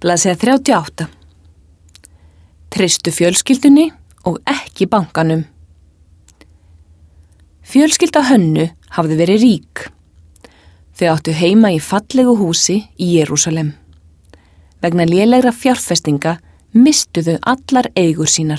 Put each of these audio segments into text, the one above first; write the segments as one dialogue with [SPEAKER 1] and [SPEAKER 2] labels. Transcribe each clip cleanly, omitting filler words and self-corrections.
[SPEAKER 1] Blaðsíða 38. Treystu fjölskyldunni og ekki bankanum. Fjölskylda Hönnu hafði verið rík. Þau áttu heima í fallegu húsi í Jerúsalem. Vegna lélegra fjárfestinga misstu þau allar eigur sínar.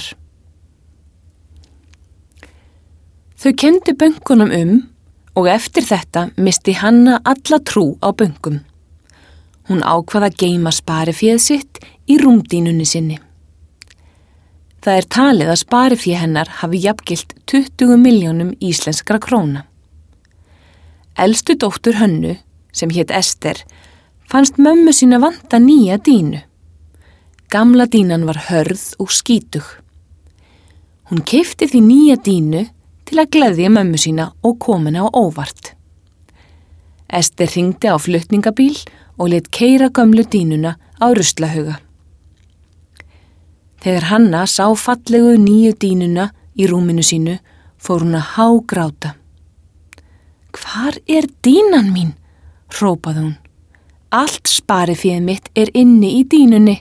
[SPEAKER 1] Þau kenndu bönkunum og eftir þetta misti Hanna alla trú á bönkum. Hún ákvað að geyma spariféð sitt í rúmdínunni sinni. Það er talið að sparifé hennar hafi jafngilt 20 milljónum íslenskra króna. Elstu dóttur Hönnu, sem hét Ester, fannst mömmu sína vanta nýja dínu. Gamla dínan var hörð og skítug. Hún keypti því nýja dínu til að gleðja mömmu sína og kom henni á óvart. Ester hringdi á flutningabíl og lét keyra gömlu dínuna á ruslahauga. Þegar Hanna sá fallegu nýju dínuna í rúminu sínu, fór hún að hágráta. Hvar er dínan mín? Hrópaði hún. Allt spariféð mitt er inni í dínunni.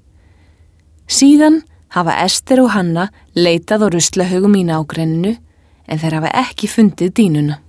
[SPEAKER 1] Síðan hafa Ester og Hanna leitað á ruslahaugum í nágrenninu en þeir hafa ekki fundið dínuna.